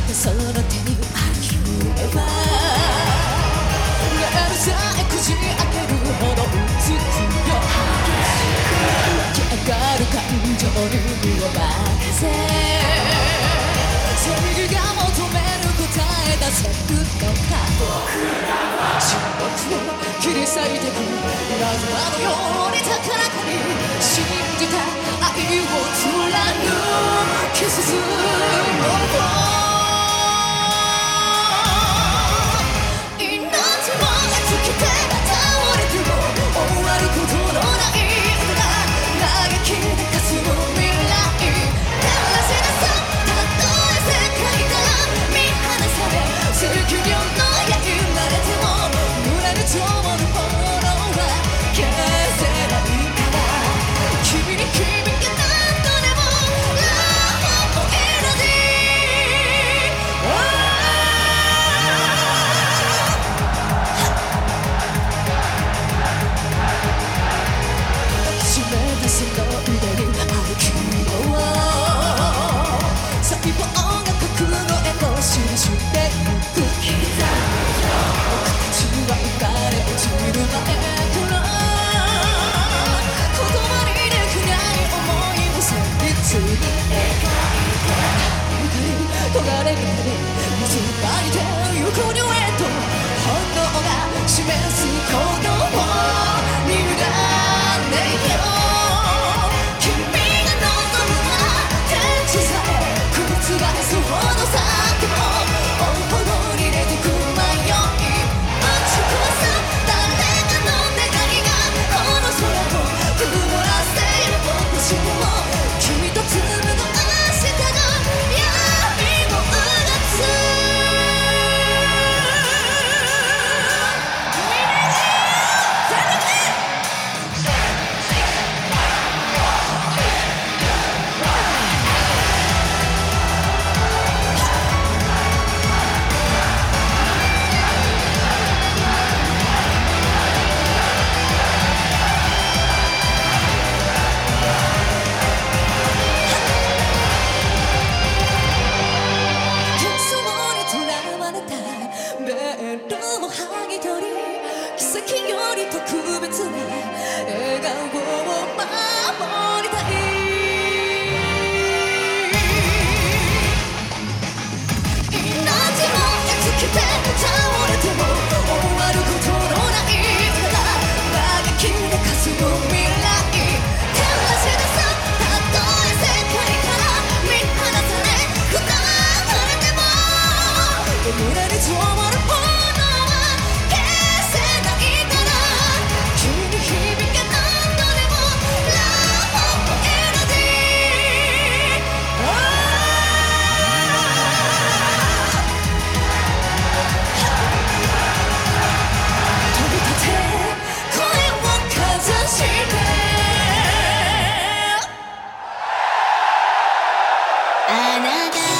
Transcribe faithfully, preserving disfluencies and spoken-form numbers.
でその手にある夢は夜さえこじ開けるほど美しいよ湧き上がる感情に身を任せ正義が求める答え出せるのか沈黙を切り裂いてくラズマのように高らかに信じた愛を貫き進む命も尽きて倒れても終わることのない嘆きで霞む未来照らし出そうたとえ世界から見放され責任の矢射られても胸に灯る炎は消せないから君に君が何度でも Love for Energy 締めたその腕にある希望細胞が核の絵を記してゆく僕たちは生まれ落ちる前から言葉にできない想いを旋律に描いて光焦がれる手で水がいて行くにへと本能が示すことを見るがねよ君が望むなら天地さえ覆すほどさでも追うほどに出てく迷い打ち壊す誰かの願いがこの空を曇らせる僕自身も君と紡ぐ明日が闇をうがつ奇跡より特別な笑顔を守りたい命も尽きて倒れても終わることのない嘆きで霞む未来照らし出すたとえ世界から見放され砕かれても胸に灯る炎は消せないから君に響け何度でも Love for Energy 飛び立て声をかざしてあなた